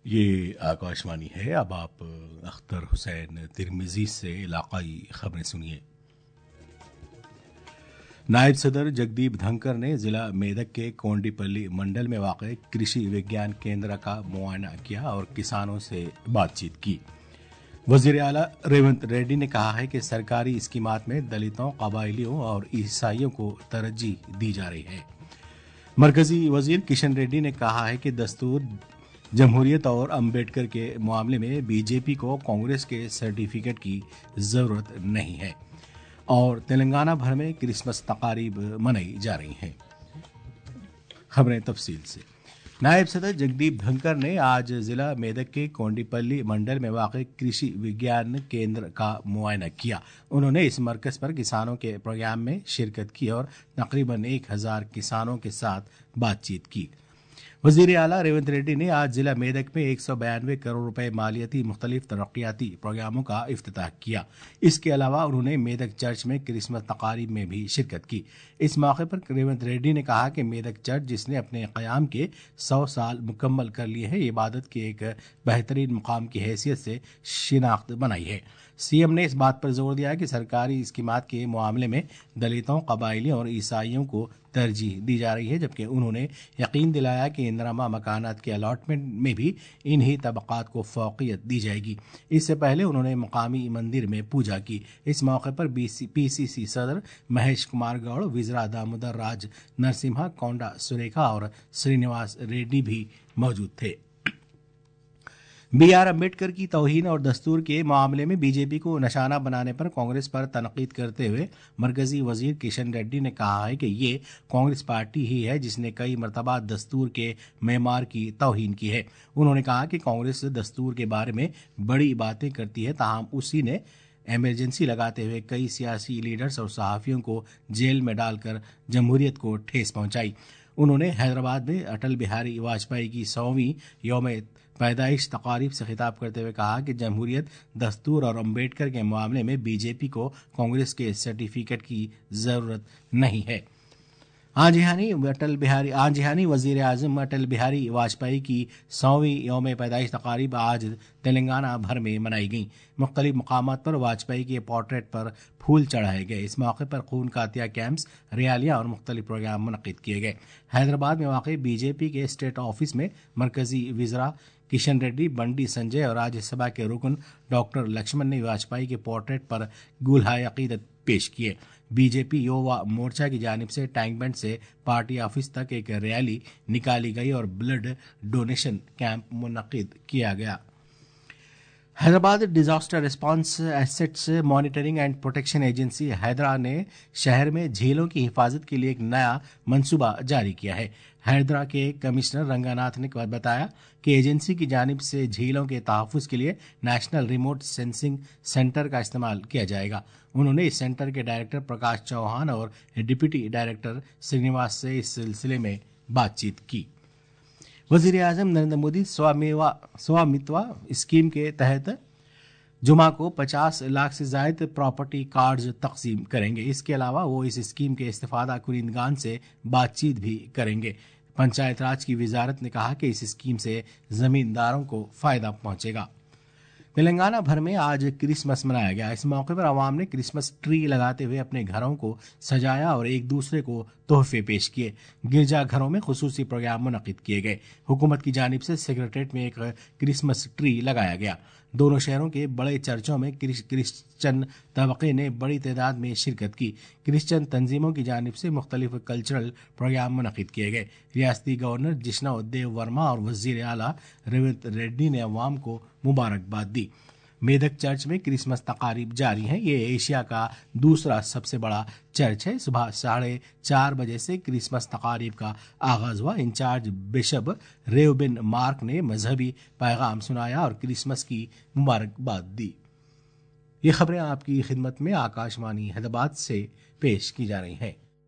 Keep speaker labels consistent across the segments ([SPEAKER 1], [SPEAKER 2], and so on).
[SPEAKER 1] یہ آکاشوانی ہے۔ اب آپ اختر حسین ترمذی سے علاقائی خبریں سنیے۔ نائب صدر جگدیپ دھنکر نے ضلع میدک کے کونڈی پلی منڈل میں واقع کرشی وگیان کیندر کا معائنہ کیا اور کسانوں سے بات چیت کی۔ وزیر اعلیٰ ریونت ریڈی نے کہا ہے کہ سرکاری اسکیمات میں دلتوں، قبائلیوں اور عیسائیوں کو ترجیح دی جا رہی ہے۔ مرکزی وزیر کشن ریڈی نے کہا ہے کہ دستور، جمہوریت اور امبیڈکر کے معاملے میں بی جے پی کو کانگریس کے سرٹیفکیٹ کی ضرورت نہیں ہے، اور تلنگانہ بھر میں کرسمس تقاریب منائی جا رہی ہیں۔ خبریں تفصیل سے۔ نائب صدر جگدیپ دھنکر نے آج ضلع میدک کے کونڈی منڈل میں واقع کرشی وگیان کیندر کا معائنہ کیا۔ انہوں نے اس مرکز پر کسانوں کے پروگرام میں شرکت کی اور تقریباً 1000 کسانوں کے ساتھ بات چیت کی۔ وزیر اعلیٰ ریونت ریڈی نے آج ضلع میدک میں 192 کروڑ روپے مالیتی مختلف ترقیاتی پروگراموں کا افتتاح کیا۔ اس کے علاوہ انہوں نے میدک چرچ میں کرسمس تقاریب میں بھی شرکت کی۔ اس موقع پر ریونت ریڈی نے کہا کہ میدک چرچ، جس نے اپنے قیام کے 100 سال مکمل کر لیے ہیں، عبادت کے ایک بہترین مقام کی حیثیت سے شناخت بنائی ہے۔ سی ایم نے اس بات پر زور دیا کہ سرکاری اسکیمات کے معاملے میں دلتوں، قبائلیوں اور عیسائیوں کو ترجیح دی جا رہی ہے، جبکہ انہوں نے یقین دلایا کہ اندرامہ مکانات کے الاٹمنٹ میں بھی انہی طبقات کو فوقیت دی جائے گی۔ اس سے پہلے انہوں نے مقامی مندر میں پوجا کی۔ اس موقع پر پی سی سی صدر مہیش کمار گوڑ، وزرا دامودر راج نرسمہا، کونڈا سریکھا اور سرینواس ریڈی بھی موجود تھے۔ بی آر امبیڈکر کی توہین اور دستور کے معاملے میں بی جے پی کو نشانہ بنانے پر کانگریس پر تنقید کرتے ہوئے مرکزی وزیر کشن ریڈی نے کہا ہے کہ یہ کانگریس پارٹی ہی ہے جس نے کئی مرتبہ دستور کے معیار کی توہین کی ہے۔ انہوں نے کہا کہ کانگریس دستور کے بارے میں بڑی باتیں کرتی ہے، تاہم اسی نے ایمرجنسی لگاتے ہوئے کئی سیاسی لیڈرز اور صحافیوں کو جیل میں ڈال کر جمہوریت کو ٹھیس پہنچائی۔ انہوں نے حیدرآباد میں اٹل بہاری واجپئی کی 100ویں یوم پیدائش تقاریب سے خطاب کرتے ہوئے کہا کہ جمہوریت، دستور اور امبیڈکر کے معاملے میں بی جے پی کو کانگریس کے سرٹیفکیٹ کی ضرورت نہیں ہے۔ آنجہانی وزیر اعظم اٹل بہاری واجپئی کی 100ویں یوم پیدائش تقاریب آج تلنگانہ بھر میں منائی گئیں۔ مختلف مقامات پر واجپئی کے پورٹریٹ پر پھول چڑھائے گئے۔ اس موقع پر خون کا عطیہ کیمپس، ریالیاں اور مختلف پروگرام منعقد کیے گئے۔ حیدرآباد میں واقع بی جے پی کے اسٹیٹ آفس میں مرکزی وزراء کشن ریڈی، بنڈی سنجے اور راجیہ سبھا کے رکن ڈاکٹر لکشمن نے واجپئی کے پورٹریٹ پر گلہائے عقیدت پیش کیے۔ بی جے پی یووا مورچہ کی جانب سے ٹینک بنڈ سے پارٹی آفس تک ایک ریلی نکالی گئی اور بلڈ ڈونیشن کیمپ منعقد کیا گیا۔ Hyderabad disaster response assets monitoring and protection agency Hydraa نے شہر میں جھیلوں کی حفاظت کے لیے ایک نیا منصوبہ جاری کیا ہے۔ حیدرا کے کمشنر رنگاناتھ نے بتایا کہ ایجنسی کی جانب سے جھیلوں کے تحفظ کے لیے نیشنل ریموٹ سینسنگ سینٹر کا استعمال کیا جائے گا۔ انہوں نے اس سینٹر کے ڈائریکٹر پرکاش چوہان اور ڈپٹی ڈائریکٹر سرینواس سے اس سلسلے میں بات چیت کی۔ وزیر اعظم نریندر مودی سوامتوا اسکیم کے تحت جمعہ کو 50 لاکھ سے زائد پراپرٹی کارڈز تقسیم کریں گے۔ اس کے علاوہ وہ اس اسکیم کے استفادہ کنندگان سے بات چیت بھی کریں گے۔ پنچایت راج کی وزارت نے کہا کہ اس اسکیم سے زمینداروں کو فائدہ پہنچے گا۔ تلنگانہ بھر میں آج کرسمس منایا گیا۔ اس موقع پر عوام نے کرسمس ٹری لگاتے ہوئے اپنے گھروں کو سجایا اور ایک دوسرے کو تحفے پیش کیے۔ گرجا گھروں میں خصوصی پروگرام منعقد کیے گئے۔ حکومت کی جانب سے سیکریٹریٹ میں ایک کرسمس ٹری لگایا گیا۔ دونوں شہروں کے بڑے چرچوں میں کرسچن طبقے نے بڑی تعداد میں شرکت کی۔ کرسچن تنظیموں کی جانب سے مختلف کلچرل پروگرام منعقد کیے گئے۔ ریاستی گورنر جشنا دیو ورما اور وزیر اعلیٰ ریونت ریڈی نے عوام کو مبارکباد دی۔ میدک چرچ میں کرسمس تقاریب جاری ہیں۔ یہ ایشیا کا دوسرا سب سے بڑا چرچ ہے۔ صبح 4:30 بجے سے کرسمس تقاریب کا آغاز ہوا۔ انچارج بشپ ریوبن مارک نے مذہبی پیغام سنایا اور کرسمس کی مبارکباد دی۔ یہ خبریں آپ کی خدمت میں آکاشوانی حیدرآباد سے پیش کی جا رہی ہیں۔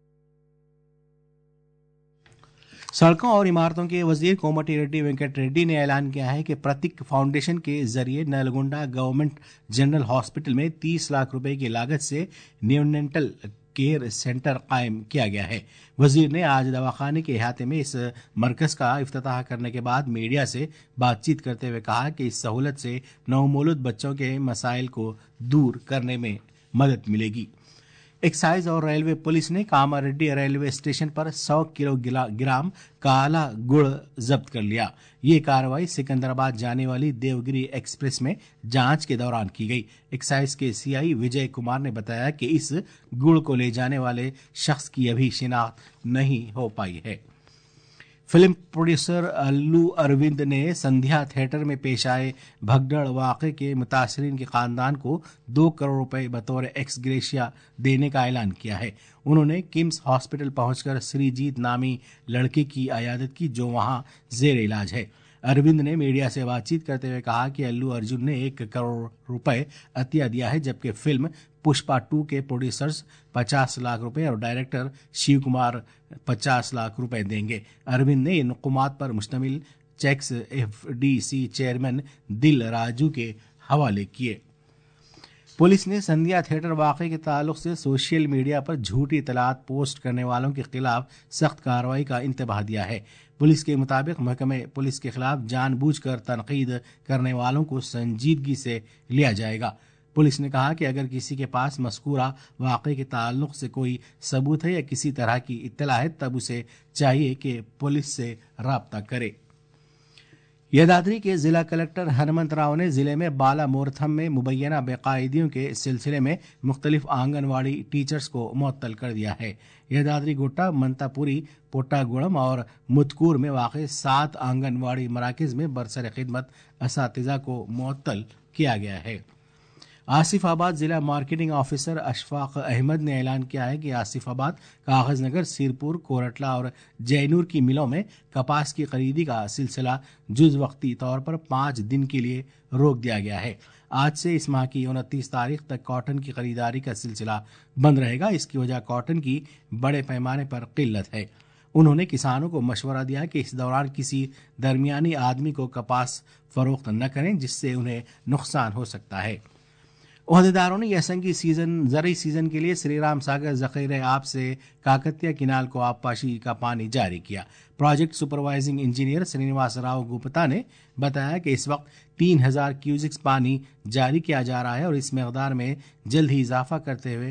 [SPEAKER 1] سڑکوں اور عمارتوں کے وزیر کومٹی ریڈی وینکٹ ریڈی نے اعلان کیا ہے کہ پرتک فاؤنڈیشن کے ذریعے نلگونڈا گورنمنٹ جنرل ہاسپٹل میں 30 لاکھ روپے کی لاگت سے نیونیٹل केयर सेंटर कायम किया गया है। वजीर ने आज दवाखाने के अहाते में इस मरकज का इफ्तिताह करने के बाद मीडिया से बातचीत करते हुए कहा कि इस सहूलत से नवमौलूद बच्चों के मसाइल को दूर करने में मदद मिलेगी। एक्साइज और रेलवे पुलिस ने कामारेड्डी रेलवे स्टेशन पर 100 किलोग्राम काला गुड़ जब्त कर लिया। ये कार्रवाई सिकंदराबाद जाने वाली देवगिरी एक्सप्रेस में जांच के दौरान की गई। एक्साइज के सीआई विजय कुमार ने बताया कि इस गुड़ को ले जाने वाले शख्स की अभी शिनाख्त नहीं हो पाई है। फिल्म प्रोड्यूसर अल्लू अरविंद ने संध्या थिएटर में पेश आए भगदड़ वाक़े के मुतासरीन के खानदान को 2 करोड़ रुपए बतौर एक्स ग्रेशिया देने का ऐलान किया है। उन्होंने किम्स हॉस्पिटल पहुंचकर श्रीजीत नामी लड़के की अयादत की जो वहां जेर इलाज है। अरविंद ने मीडिया से बातचीत करते हुए कहा कि अल्लू अर्जुन ने 1 करोड़ रुपए अतिया दिया है, जबकि फिल्म पुष्पा 2 के प्रोड्यूसर्स 50 लाख रुपए और डायरेक्टर शिव कुमार 50 लाख रुपए देंगे। अरविंद ने इन नुकुमात पर मुश्तमिल चेक्स एफडीसी चेयरमैन दिल राजू के हवाले किए। पुलिस ने संध्या थिएटर वाक़े के ताल्लुक से सोशल मीडिया पर झूठी इतलात पोस्ट करने वालों के खिलाफ सख्त कार्रवाई का इंतबाह दिया है। पुलिस के मुताबिक महकमे पुलिस के खिलाफ जानबूझकर तनकीद करने वालों को संजीदगी से लिया जाएगा। पुलिस ने कहा कि अगर किसी के पास मज़कूरा वाक़े के ताल्लुक से कोई सबूत है या किसी तरह की इत्तला है तब उसे चाहिए कि पुलिस से राब्ता करे। यदाद्री के जिला कलेक्टर हनुमंत राव ने जिले में बाला मोरथम में मुबैना बेकायदियों के सिलसिले में मुख्तलिफ आंगनवाड़ी टीचर्स को मुअत्तल कर दिया है। यदाद्री गोटा, मंतापुरी, पोटागुड़म और मुतकूर में वाक़ 7 आंगनवाड़ी मराकज़ में बरसर खिदमत असातिज़ा को मुअत्तल किया गया है। आसिफाबाद जिला मार्केटिंग ऑफिसर अशफाक अहमद ने ऐलान किया है कि आसिफाबाद, कागजनगर, सिरपुर, कोरटला और जैनूर की मिलों में कपास की खरीदी का सिलसिला जुज़ वक्ती तौर पर 5 दिन के लिए रोक दिया गया है। आज से इस माह की 29 तारीख तक कॉटन की खरीदारी का सिलसिला बंद रहेगा। इसकी वजह कॉटन की बड़े पैमाने पर किल्लत है। उन्होंने किसानों को मशवरा दिया कि इस दौरान किसी दरमियानी आदमी को कपास फरोख्त न करें, जिससे उन्हें नुकसान हो सकता है। ओहदेदारों ने यसंगी ज़रई सीजन के लिए श्रीराम सागर ज़ख़ीरे आब से काकतिया किनाल को आबपाशी का पानी जारी किया। Project supervising engineer Srinivas Rao Gupta ने बताया कि इस वक्त 3000 क्यूसिक्स पानी जारी किया जा रहा है और इस मकदार में जल्द ही इजाफा करते हुए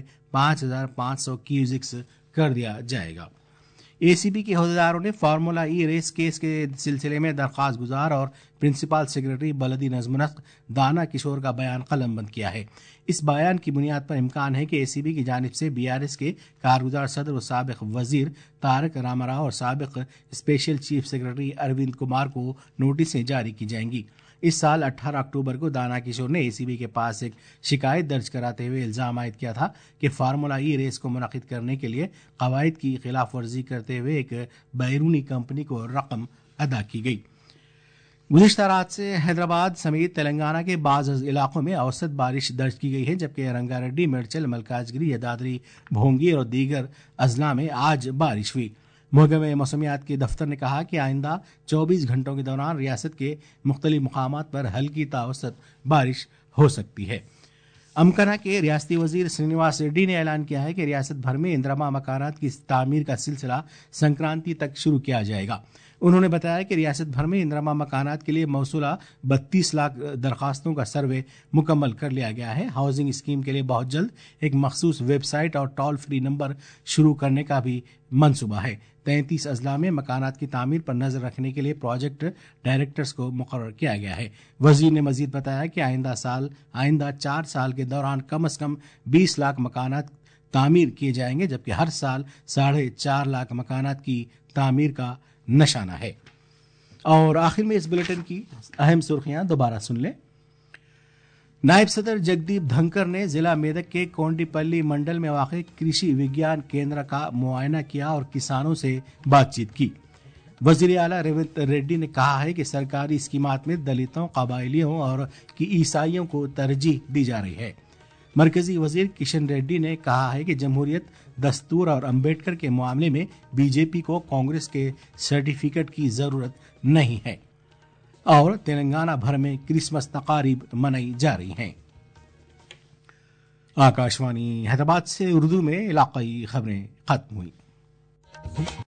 [SPEAKER 1] 5500 क्यूसिक्स कर दिया जाएगा। एसीबी के अहदेदारों ने फार्मूला ई रेस केस के सिलसिले में दरख्वास्त गुजार और प्रिंसिपल सेक्रेटरी बलदी नज़्म-नस्क दाना किशोर का बयान कलमबंद किया है। इस बयान की बुनियाद पर इम्कान है कि एसीबी की जानिब से बीआरएस के कारगुजार सदर और साबिक वजीर तारक रामाराव और साबिक special chief secretary Arvind Kumar को नोटिसें जारी की जाएंगी। इस साल 18 अक्टूबर को दाना किशोर ने एसीबी के पास एक शिकायत दर्ज कराते हुए इल्जाम आयद किया था कि फार्मूला ई रेस को मुनक़िद करने के लिए कवायद की खिलाफ वर्जी करते हुए एक बैरूनी कंपनी को रकम अदा की गई। गुज़िश्ता रात से हैदराबाद समेत तेलंगाना के बाज़ इलाकों में औसत बारिश दर्ज की गई है, जबकि रंगारेड्डी, मेडचल, मलकाजगिरी, यदाद्री, भोंगी और दीगर अजला में आज बारिश हुई। महकमे मौसमियात के दफ्तर ने कहा कि आइंदा 24 घंटों के दौरान रियासत के मुख्तलिफ मकामात पर हल्की तावसत बारिश हो सकती है। अमकना के रियासती वजीर श्रीनिवास रेड्डी ने ऐलान किया है कि रियासत भर में इंदिरमा मकानात की तामीर का सिलसिला संक्रांति तक शुरू किया जाएगा। उन्होंने बताया कि रियासत भर में इंदिरमा मकानात के लिए मौसूला 32 लाख दरखास्तों का सर्वे मुकम्मल कर लिया गया है। हाउसिंग स्कीम के लिए बहुत जल्द एक मखसूस वेबसाइट और टोल फ्री नंबर शुरू करने का भी मंसूबा है। 33 अजला में मकानात की तामीर पर नजर रखने के लिए प्रोजेक्ट डायरेक्टर्स को मुकर्रर किया गया है। वजीर ने मजीद बताया कि आइंदा 4 साल के दौरान कम से कम 20 लाख मकानात तामीर किए जाएंगे, जबकि हर साल 4.5 लाख मकानात की तामीर का निशाना है। और आखिर में इस बुलेटिन की अहम सुर्खियां दोबारा सुन लें। नायब सदर जगदीप धनकर ने जिला मेदक के कोंडीपल्ली मंडल में वाक़ कृषि विज्ञान केंद्र का मुआयना किया और किसानों से बातचीत की। वज़ीर आला रेवंत रेड्डी ने कहा है कि सरकारी स्कीमात में दलितों, कबायलियों और ईसाइयों को तरजीह दी जा रही है। मरकजी वजीर किशन रेड्डी ने कहा है कि जमहूरियत, दस्तूर और अम्बेडकर के मामले में बीजेपी को कांग्रेस के सर्टिफिकेट की जरूरत नहीं है। और तेलंगाना भर में क्रिसमस तकारीब मनाई जा रही हैं। आकाशवाणी हैदराबाद से उर्दू में इलाकाई खबरें खत्म हुई।